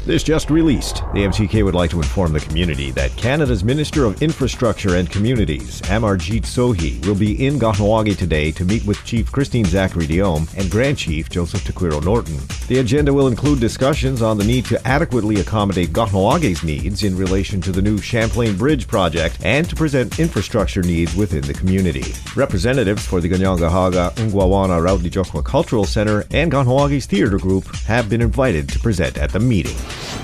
This just released. The MTK would like to inform the community that Canada's Minister of Infrastructure and Communities, Amarjeet Sohi, will be in Kahnawake today to meet with Chief Christine Zachary-Diome and Grand Chief Joseph Tequiro Norton. The agenda will include discussions on the need to adequately accommodate Kahnawake's needs in relation to the new Champlain Bridge project and to present infrastructure needs within the community. Representatives for the Ganyangahaga Ungwawana Rautijokwa Cultural Center and Kahnawake's Theatre Group have been invited to present at the meeting.